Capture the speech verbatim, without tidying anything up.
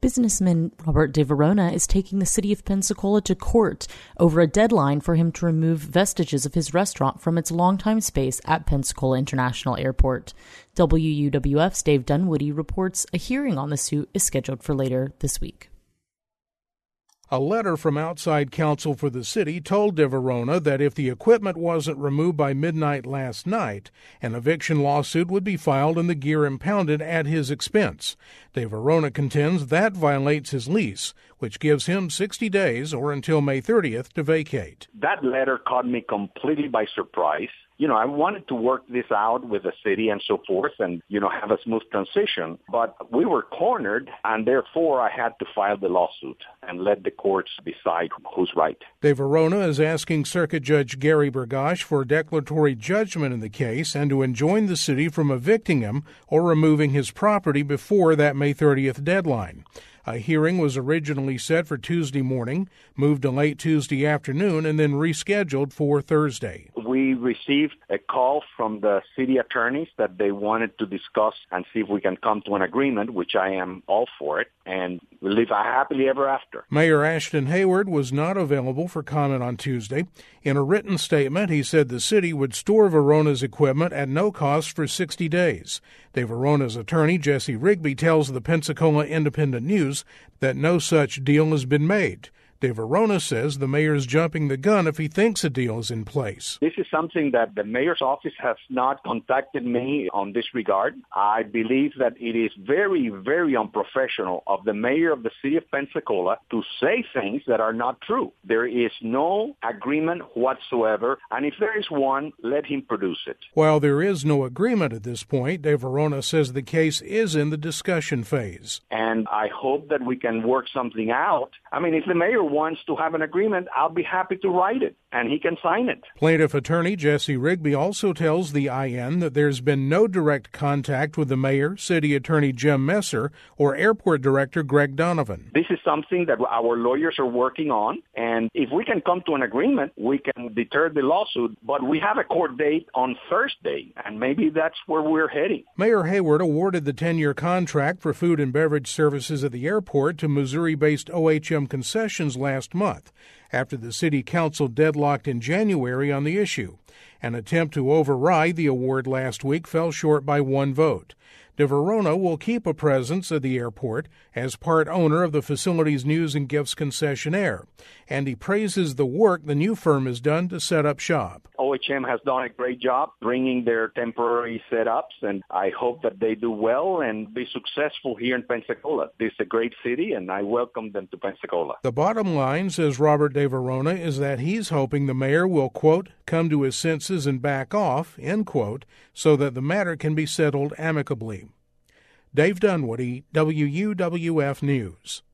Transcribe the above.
Businessman Robert De Verona is taking the city of Pensacola to court over a deadline for him to remove vestiges of his restaurant from its longtime space at Pensacola International Airport. W U W F's Dave Dunwoody reports a hearing on the suit is scheduled for later this week. A letter from outside counsel for the city told De Verona that if the equipment wasn't removed by midnight last night, an eviction lawsuit would be filed and the gear impounded at his expense. De Verona contends that violates his lease, which gives him sixty days or until May thirtieth to vacate. That letter caught me completely by surprise. You know, I wanted to work this out with the city and so forth and, you know, have a smooth transition. But we were cornered, and therefore I had to file the lawsuit and let the courts decide who's right. De Verona is asking Circuit Judge Gary Bergosh for declaratory judgment in the case and to enjoin the city from evicting him or removing his property before that May thirtieth deadline. A hearing was originally set for Tuesday morning, moved to late Tuesday afternoon, and then rescheduled for Thursday. We received a call from the city attorneys that they wanted to discuss and see if we can come to an agreement, which I am all for it, and we live happily ever after. Mayor Ashton Hayward was not available for comment on Tuesday. In a written statement, he said the city would store Verona's equipment at no cost for sixty days. De Verona's attorney, Jesse Rigby, tells the Pensacola Independent News that no such deal has been made. De Verona says the mayor is jumping the gun if he thinks a deal is in place. This is something that the mayor's office has not contacted me on this regard. I believe that it is very, very unprofessional of the mayor of the city of Pensacola to say things that are not true. There is no agreement whatsoever, and if there is one, let him produce it. While there is no agreement at this point, De Verona says the case is in the discussion phase. And I hope that we can work something out. I mean, if the mayor wants to have an agreement, I'll be happy to write it, and he can sign it. Plaintiff attorney Jesse Rigby also tells the I N that there's been no direct contact with the mayor, city attorney Jim Messer, or airport director Greg Donovan. This is something that our lawyers are working on, and if we can come to an agreement, we can deter the lawsuit, but we have a court date on Thursday, and maybe that's where we're heading. Mayor Hayward awarded the ten-year contract for food and beverage services at the airport to Missouri-based O H M Concessions last month, after the city council deadlocked in January on the issue. An attempt to override the award last week fell short by one vote. De Verona will keep a presence at the airport as part owner of the facility's news and gifts concessionaire, and he praises the work the new firm has done to set up shop. O H M has done a great job bringing their temporary setups, and I hope that they do well and be successful here in Pensacola. This is a great city, and I welcome them to Pensacola. The bottom line, says Robert De Verona, is that he's hoping the mayor will, quote, come to his senses and back off, end quote, so that the matter can be settled amicably. Dave Dunwoody, W U W F News.